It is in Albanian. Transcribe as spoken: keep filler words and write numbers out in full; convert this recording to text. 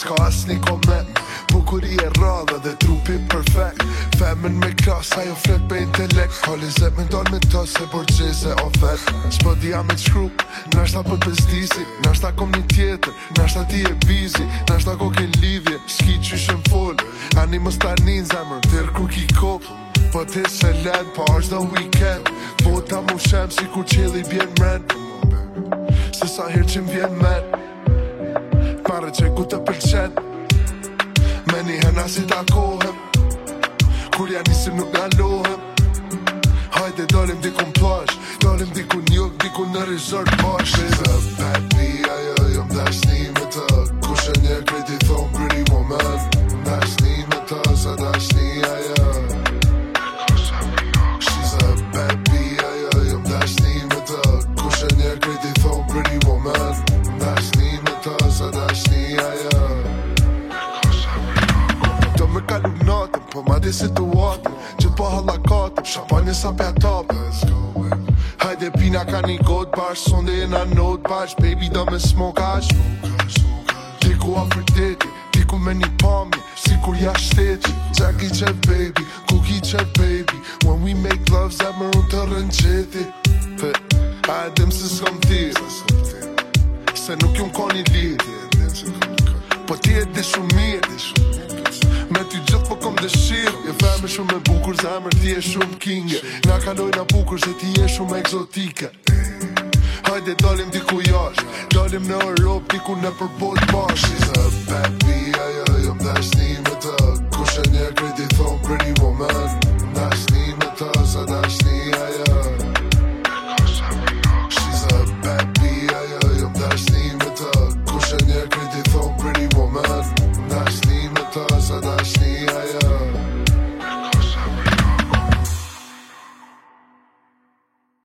s'ka asni koment. Bukuri e radha dhe trupi perfect. Femën me klas, ajo flet me intelekt. Kali zet me dal me ta se borgjese ofert. S'po dija me t'shkru, nashta për pëzdisi, nashta kom një tjetër, nashta ti e bizi, nashta ko ke lidhje, s'ki qyshën fol. Ani mos tani n'zemër, tërë ku ki kopë. Po ti se len, po është do weekend. Po ta mu shem si kur qeli bjen mren. Se sa her që m'vjen men, pare që ku të pëlqen. Me një hena si takohem, kur ja nisim nuk galohem. Hajde dalim dikun plash, dalim dikun juk, dikun në resort bash. She's a bad bee, ajo jom dashni me të. Kushe njerë krejti thon pretty woman. Dashni me të, sa dashni ajo. She's a bad bee, ajo jom dashni me të. Kushe njerë krejti thon pretty woman. Dashni me të, sa dashni ajo. Do me kalu natëm, po ma di situatëm. Që t'po hallakatëm, shapanje sa pjatapëm. Hajde pina ka një god bash, sonde jena not bash. Baby do me smoke ash. Diku afriteti, diku me një pamje, si kur ja shteti. Jackie qef baby, Cookie qef baby. When we make love, zemër unë të rënqeti. A e dim se s'kom thirë, se nuk jom ka një lidhë. Po ti e di shumë mirë, me ty gjithë po kom dëshirë. Je femër shumë e bukur, zemër ti e shumë kinge. Na kalojna bukur se ti e shumë egzotike. Hajde dalim diku jash, dalim në Europë, diku në përbot bash. She's a bad bee, ajo jom dashni